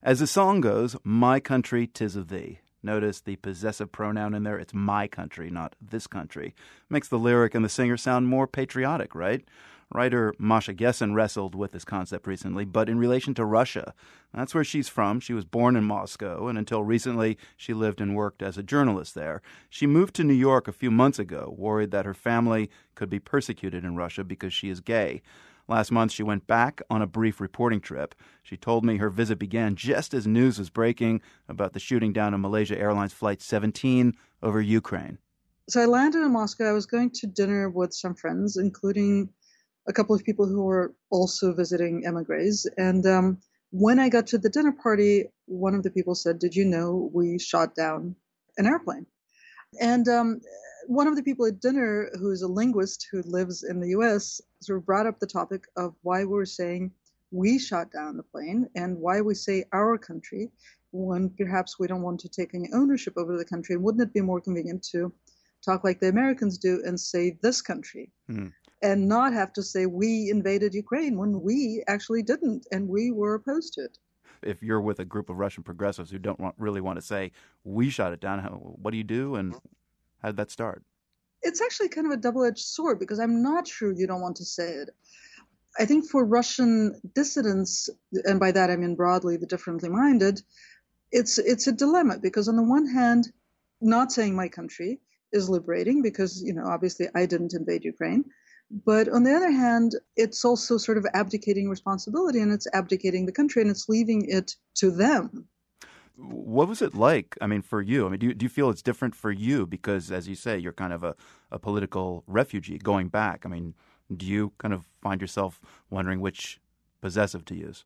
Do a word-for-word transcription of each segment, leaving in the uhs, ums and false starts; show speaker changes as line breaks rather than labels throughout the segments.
As the song goes, my country, 'tis of thee. Notice the possessive pronoun in there. It's my country, not this country. Makes the lyric and the singer sound more patriotic, right? Writer Masha Gessen wrestled with this concept recently, but in relation to Russia. That's where she's from. She was born in Moscow, and until recently, she lived and worked as a journalist there. She moved to New York a few months ago, worried that her family could be persecuted in Russia because she is gay. Last month, she went back on a brief reporting trip. She told me her visit began just as news was breaking about the shooting down of Malaysia Airlines Flight seventeen over Ukraine.
So I landed in Moscow. I was going to dinner with some friends, including a couple of people who were also visiting emigres. And um, when I got to the dinner party, one of the people said, "Did you know we shot down an airplane?" And um, one of the people at dinner, who is a linguist who lives in the U S, sort of brought up the topic of why we're saying we shot down the plane and why we say our country when perhaps we don't want to take any ownership over the country. And wouldn't it be more convenient to talk like the Americans do and say this country hmm. and not have to say we invaded Ukraine when we actually didn't and we were opposed to it?
If you're with a group of Russian progressives who don't want, really want to say we shot it down, how, what do you do and how did that start?
It's actually kind of a double-edged sword because I'm not sure you don't want to say it. I think for Russian dissidents, and by that I mean broadly the differently minded, it's it's a dilemma because on the one hand, not saying my country is liberating because, you know, obviously I didn't invade Ukraine. But on the other hand, it's also sort of abdicating responsibility and it's abdicating the country and it's leaving it to them.
What was it like, I mean, for you? I mean, do you, do you feel it's different for you? Because, as you say, you're kind of a, a political refugee going back. I mean, do you kind of find yourself wondering which possessive to use?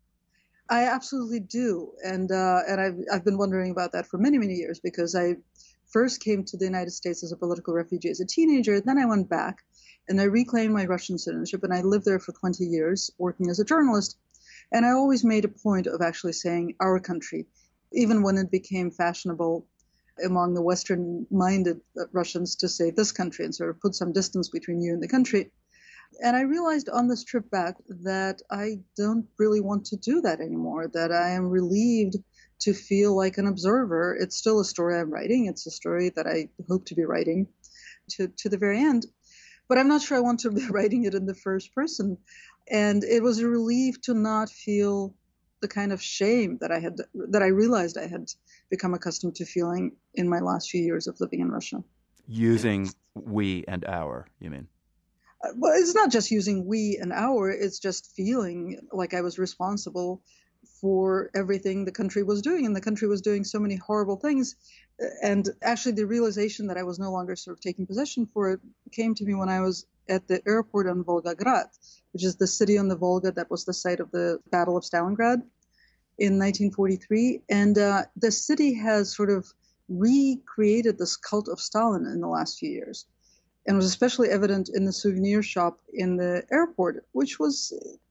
I absolutely do. And uh, and I've, I've been wondering about that for many, many years because I first came to the United States as a political refugee as a teenager. Then I went back and I reclaimed my Russian citizenship and I lived there for twenty years working as a journalist. And I always made a point of actually saying our country, even when it became fashionable among the Western-minded Russians to say this country and sort of put some distance between you and the country. And I realized on this trip back that I don't really want to do that anymore, that I am relieved to feel like an observer. It's still a story I'm writing. It's a story that I hope to be writing to, to the very end. But I'm not sure I want to be writing it in the first person. And it was a relief to not feel the kind of shame that I had, that I realized I had become accustomed to feeling in my last few years of living in Russia.
Using we and our, you mean?
Uh, well, it's not just using we and our, it's just feeling like I was responsible for everything the country was doing. And the country was doing so many horrible things. And actually the realization that I was no longer sort of taking possession for it came to me when I was at the airport on Volgograd, which is the city on the Volga that was the site of the Battle of Stalingrad in nineteen forty-three. And uh, the city has sort of recreated this cult of Stalin in the last few years. And was especially evident in the souvenir shop in the airport, which was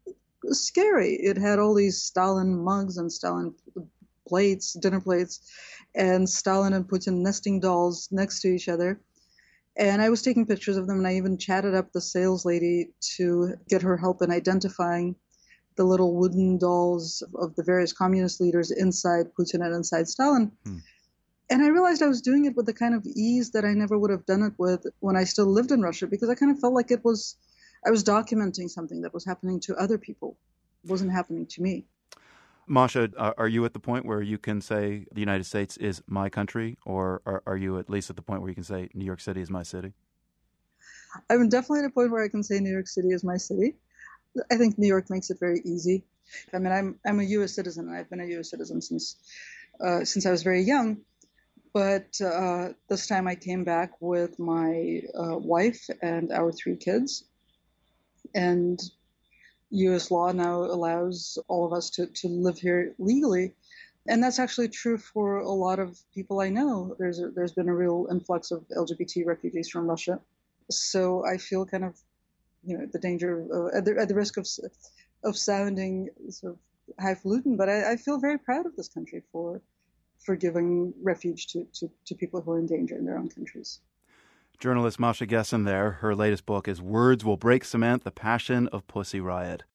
scary. It had all these Stalin mugs and Stalin plates, dinner plates, and Stalin and Putin nesting dolls next to each other. And I was taking pictures of them, and I even chatted up the sales lady to get her help in identifying the little wooden dolls of the various communist leaders inside Putin and inside Stalin. Hmm. And I realized I was doing it with the kind of ease that I never would have done it with when I still lived in Russia, because I kind of felt like it was, I was documenting something that was happening to other people. It wasn't happening to me.
Masha, are you at the point where you can say the United States is my country, or are you at least at the point where you can say New York City is my city?
I'm definitely at a point where I can say New York City is my city. I think New York makes it very easy. I mean, I'm I'm a U S citizen, and I've been a U S citizen since uh, since I was very young. But uh, this time I came back with my uh, wife and our three kids, and U S law now allows all of us to, to live here legally. And that's actually true for a lot of people I know. There's a, there's been a real influx of L G B T refugees from Russia. So I feel kind of, you know, the danger of, uh, at, the, at the risk of of sounding sort of highfalutin, but I, I feel very proud of this country for for giving refuge to, to, to people who are in danger in their own countries.
Journalist Masha Gessen there. Her latest book is Words Will Break Cement, The Passion of Pussy Riot.